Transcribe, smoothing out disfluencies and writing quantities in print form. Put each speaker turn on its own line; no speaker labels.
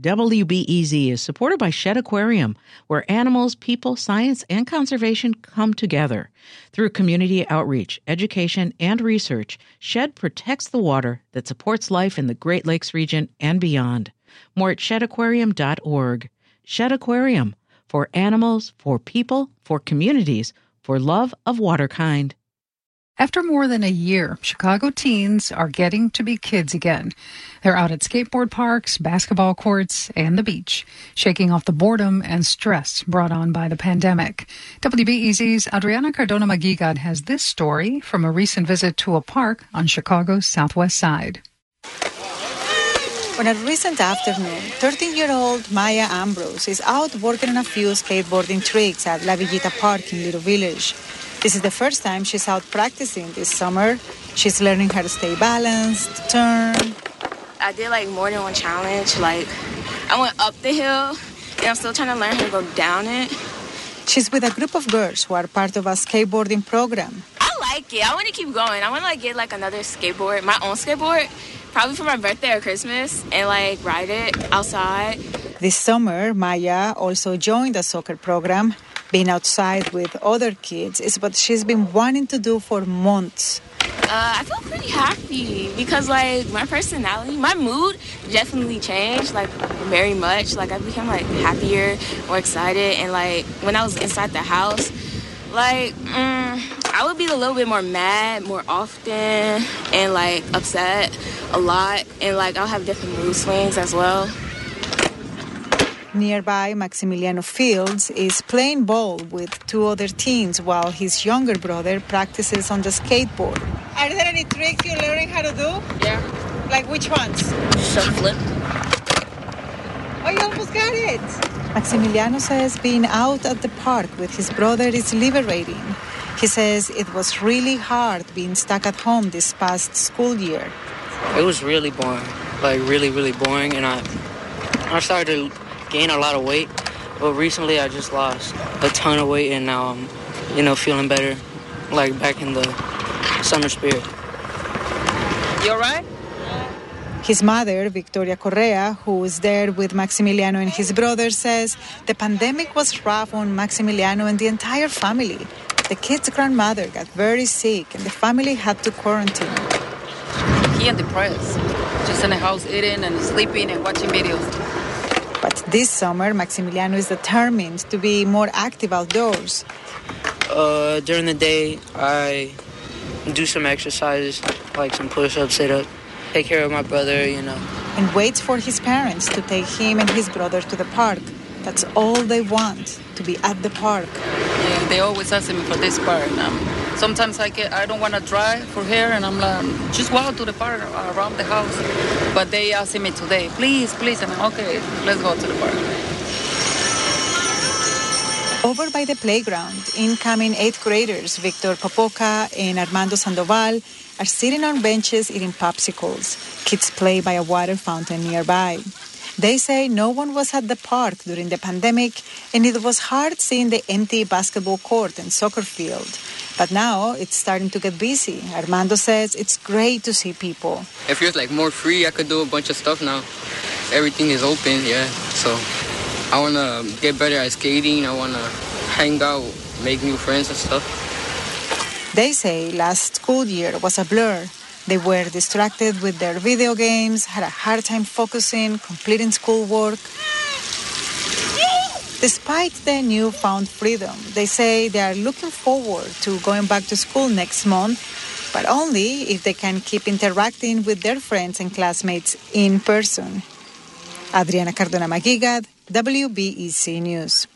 WBEZ is supported by Shed Aquarium, where animals, people, science, and conservation come together. Through community outreach, education, and research, Shed protects the water that supports life in the Great Lakes region and beyond. More at shedaquarium.org. Shed Aquarium, for animals, for people, for communities, for love of waterkind.
After more than a year, Chicago teens are getting to be kids again. They're out at skateboard parks, basketball courts, and the beach, shaking off the boredom and stress brought on by the pandemic. WBEZ's Adriana Cardona-Maguigad has this story from a recent visit to a park on Chicago's southwest side.
On a recent afternoon, 13-year-old Maya Ambrose is out working on a few skateboarding tricks at La Villita Park in Little Village. This is the first time she's out practicing this summer. She's learning how to stay balanced, turn.
I did more than one challenge. I went up the hill, and I'm still trying to learn how to go down it.
She's with a group of girls who are part of a skateboarding program.
I like it. I want to keep going. I want to get another skateboard, my own skateboard, probably for my birthday or Christmas, and ride it outside.
This summer, Maya also joined a soccer program. Being outside with other kids is what she's been wanting to do for months.
I feel pretty happy because, my personality, my mood definitely changed, very much. I became, happier, more excited. And, when I was inside the house, I would be a little bit more mad more often and, upset a lot. And, I'll have different mood swings as well.
Nearby, Maximiliano Fields is playing ball with two other teens while his younger brother practices on the skateboard. Are there any tricks you're learning how to do?
Yeah.
Which ones?
Some flip.
Oh, you almost got it. Maximiliano says being out at the park with his brother is liberating. He says it was really hard being stuck at home this past school year.
It was really boring, really, really boring, and I started to gain a lot of weight, but recently I just lost a ton of weight, and now I'm, feeling better, back in the summer spirit.
You all right?
His mother, Victoria Correa, who was there with Maximiliano and his brother, says the pandemic was rough on Maximiliano and the entire family. The kid's grandmother got very sick and the family had to quarantine.
He and depressed, just in the house eating and sleeping and watching videos.
But this summer, Maximiliano is determined to be more active outdoors.
During the day, I do some exercises, some push-ups, sit-ups, take care of my brother,
And waits for his parents to take him and his brother to the park. That's all they want, to be at the park.
Yeah, they always ask me for this park. Sometimes I don't want to drive for here, and I'm just walk to the park around the house. But they asked me today, please, and I'm okay, let's go to the park.
Over by the playground, incoming 8th graders Victor Popoca and Armando Sandoval are sitting on benches eating popsicles. Kids play by a water fountain nearby. They say no one was at the park during the pandemic, and it was hard seeing the empty basketball court and soccer field. But now it's starting to get busy. Armando says it's great to see people.
It feels more free. I could do a bunch of stuff now. Everything is open, yeah. So I want to get better at skating. I want to hang out, make new friends and stuff.
They say last school year was a blur. They were distracted with their video games, had a hard time focusing, completing schoolwork. Despite their newfound freedom, they say they are looking forward to going back to school next month, but only if they can keep interacting with their friends and classmates in person. Adriana Cardona-Maguigad, WBEZ News.